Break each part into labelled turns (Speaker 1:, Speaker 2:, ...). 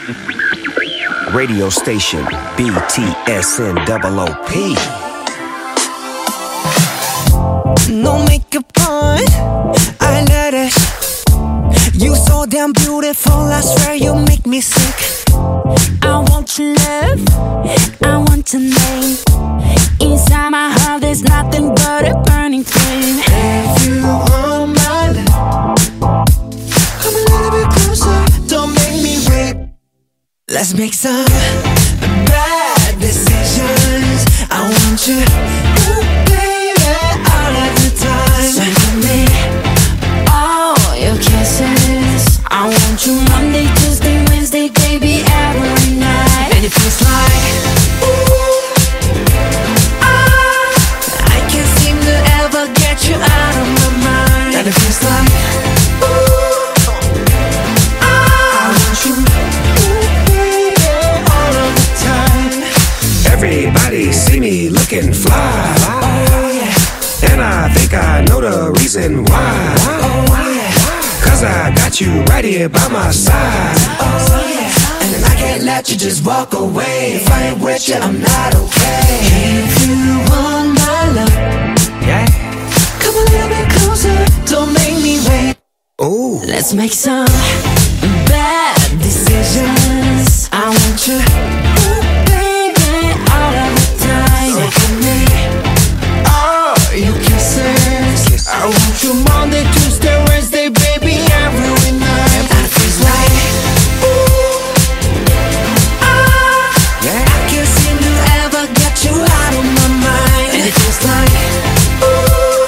Speaker 1: Radio station BTSN OOP.
Speaker 2: No makeup on, I let it. You so damn beautiful, I swear you make me sick. I want your love, I want your name. Inside my heart there's nothing but a burning flame. If you want my love, come a little bit closer, don't make me wait. Let's make some bad decisions. I want you, ooh, baby, all of the time. So give me all your kisses. I want you Monday, Tuesday, Wednesday, baby, every night. And it feels like, ooh, I can't seem to ever get you out of my mind. And it feels like, ooh, I want you, ooh, baby, all of the time.
Speaker 1: Everybody see me looking fly,
Speaker 2: Oh yeah,
Speaker 1: and I think I know the reason why.
Speaker 2: oh yeah,
Speaker 1: Cause I got you right here by my side.
Speaker 2: oh yeah. And I can't let you just walk away. If I ain't with you, I'm not okay. If you want my love,
Speaker 1: Yeah.
Speaker 2: come a little bit closer, don't make me wait.
Speaker 1: Ooh.
Speaker 2: Let's make some bad decisions. I want you, ooh, baby, all of the time. So give me all your kisses. I want you Monday, Tuesday, Wednesday, baby, every night. And it feels like, ooh,
Speaker 1: Yeah.
Speaker 2: I can't seem to ever get you out of my mind. And it feels like, ooh,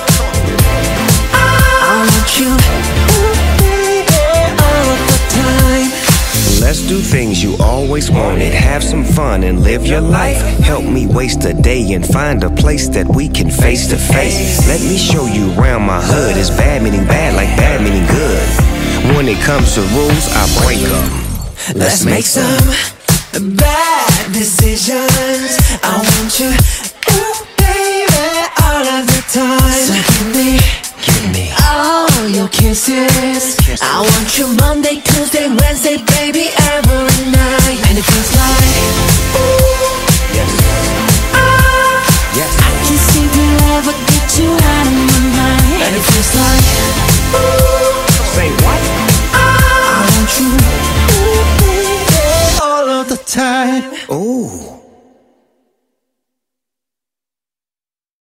Speaker 2: I want you, ooh, baby, all of the time.
Speaker 1: Let's do things you always wanted. Have some fun and live your life. Help me waste a day and find a place that we can face to face. Let me show you around my hood. It's bad meaning bad like bad meaning good. When it comes to rules, I break them.
Speaker 2: Let's make some bad decisions. I want you, ooh, baby, all of the time. So give me all your kisses. I want you Monday, Tuesday, Wednesday, baby, every night. And it feels like, ooh,
Speaker 1: Yes.
Speaker 2: I
Speaker 1: Yes.
Speaker 2: can't seem to ever get you out of